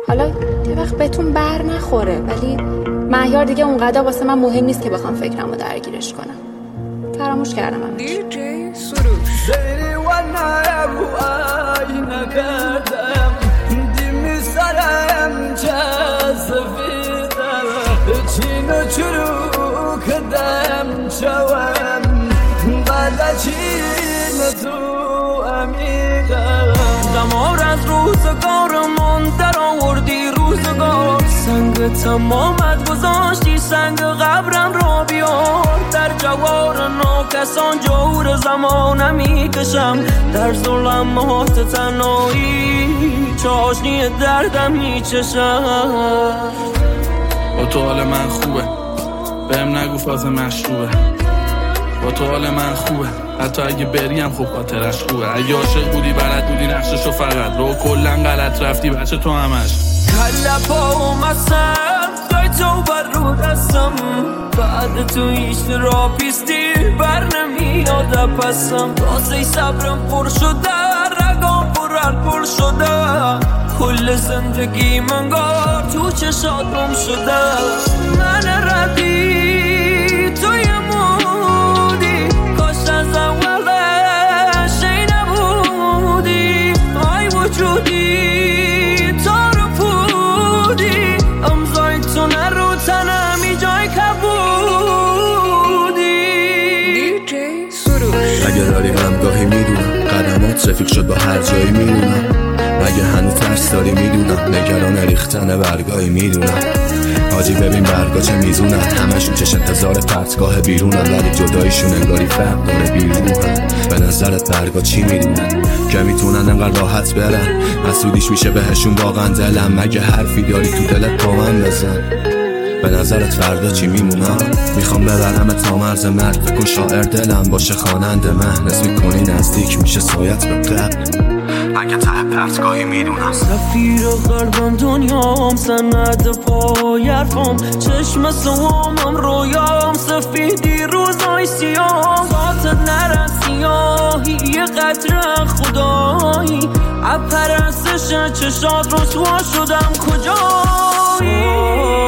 حالا یه وقت بهتون بر نخوره، ولی مهیار دیگه اونقدر واسه من مهم نیست که بخوام فکرمو درگیرش کنم. فراموش کردم همه چی. دیجی سروش چینو چرو کدم چوام بالا چین تو عمیقم دمار از روزگارمون در آوردی روزگار سنگ تمامت گذاشتی سنگ قبرم را بیار در جوار ناکسان جور زمانم میکشم در ظلمات تنهایی چاشنی دردم میچشم با تو حال من خوبه بهم نگو فاز مشروبه با تو حال من خوبه حتی اگه بریم خب خاطرش خوبه اگه عاشق بودی بلد بودی نقششو فقط رو کلن غلط رفتی بچه تو همش کلپا اومدم دای تو بر رو دستم بعد تو هیچ را پیستی بر نمیاد پسم راسه صبرم پر شده رگام پر شده کل زندگی منگار تو چشاتم شده من ردی توی مودی کاش از اولش ای نبودی آی وجودی تا رو پودی امضای تو نرو تنمی جای کبودی دیجی سروش اگه داری همگاهی میدونم قدمات رفیق شد با هر جایی میدونم اگه هنو ترس داری میدونم نگران ریختن برگاهی میدونم حاجی ببین برگا چه میزونن همشون چش انتظار پرتگاه بیرونن ولی جدایشون انگاری فرق داره بیرونن به نظرت برگا چی میدونن که میتونن انقدر راحت برن حسودیش میشه بهشون واقعا دلم مگه حرفی داری تو دلت با من بزن به نظرت فردا چی میمونم میخوام ببرم تا مرز مرگ بکن شاعر دلم باشه خواننده مهنس میکنی نزدیک میشه سایت به قبل اگه ته پرتگاهی میدونم سفیر قلبم دنیام سند پای حرفم چشم سوامم رویام سفیدی روزای سیام ذاتت نرد سیاهی یه قطره خدایی اپرستش چشات رسوا شدم کجایی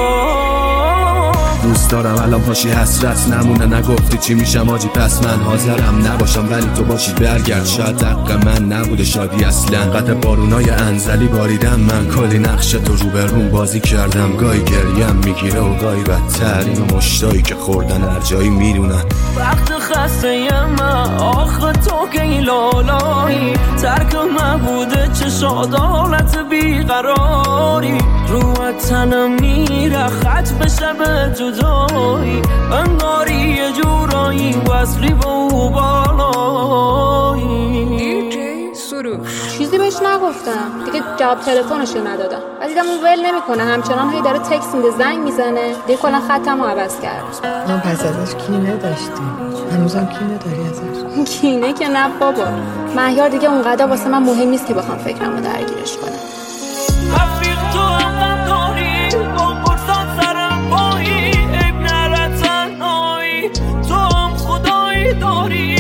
دوست دارم الان پاشی حسرت نمونه نگفتی چی میشم آجی پس من حاضرم نباشم ولی تو باشی برگرد شاید حق من نبوده شادی اصلا قطع بارونای انزلی باریدم من کلی نقش تو روبرون بازی کردم گاهی گریم میگیره و گاهی بدتر اینو مشتایی که خوردن هر جایی میدونن وقت خسته من آخه تو که این لالایی ترک من بوده چه شادالت بیقراری رو تنم میره خط به شب جدایی انگاری یه جورایی وصلی با او بالایی دیجی سروش چیزی بهش نگفتم دیگه جواب تلفنش ندادم ولی دیدم اون ول نمیکنه همچنان هی داره تکست میده زنگ میزنه دیگه کلا خطمو عوض کرد من پس ازش کینه داشتیم هنوزم کینه داری ازش کینه که نه بابا مهیار دیگه اونقدر واسه من مهم نیست که بخوام فکرمو درگیرش کنم رفیق تو هم داری با برسان سرم بایی عیب نره تنهایی تو هم خدایی داری